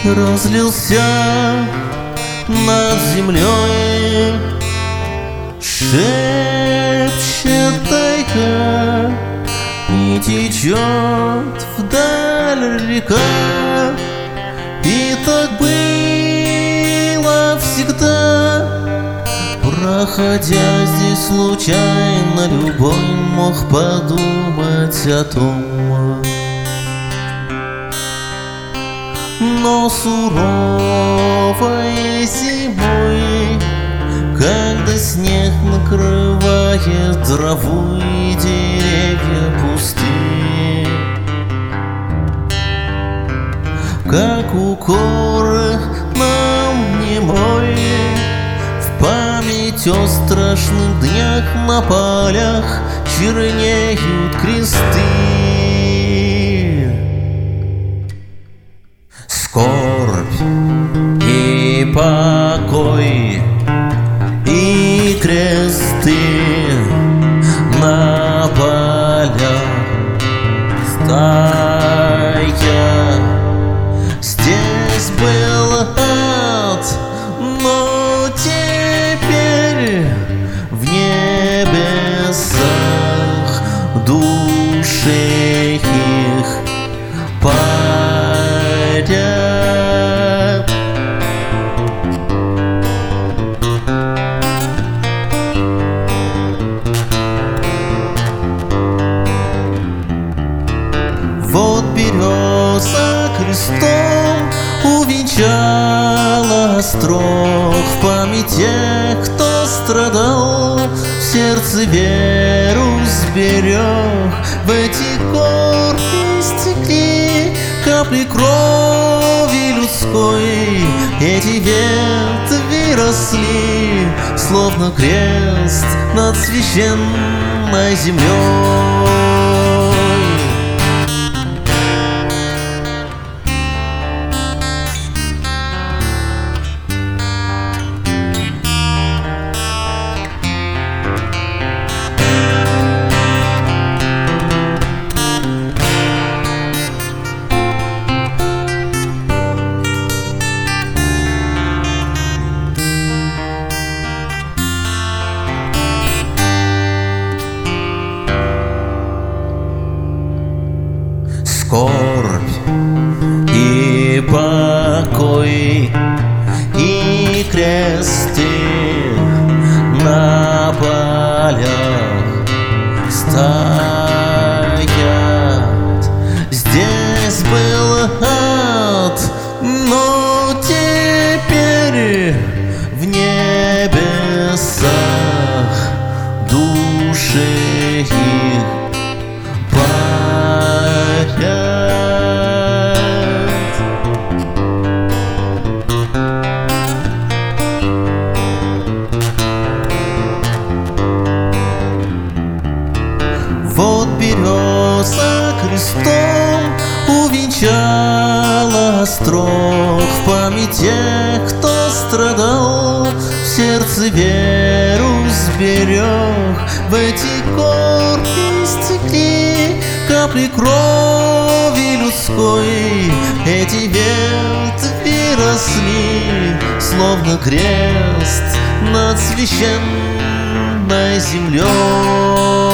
разлился над землей, шепчет тайга, и течет вдаль река. И так было всегда, проходя здесь случайно, любой мог подумать о том. Но суровой зимой, когда снег накрывает траву и деревья пустые, как укоры нам немой, в память о страшных днях на полях чернеют кресты. Скорбь и покой и кресты на полях стоят. Здесь был ад, но теперь в небесах души их парят. Вот береза крестом увенчала острог в память тех, кто страдал, в сердце веру сберег. В эти корни стекли капли крови людской, эти ветви росли, словно крест над священной землей. Скорбь и покой и кресты на полях стоят. Здесь был ад, но теперь в небесах души их парят. Вот береза крестом увенчала острог в память тех, кто страдал, в сердце веру сберег. В эти корни стекли капли крови людской, эти ветви росли, словно крест над священной землей.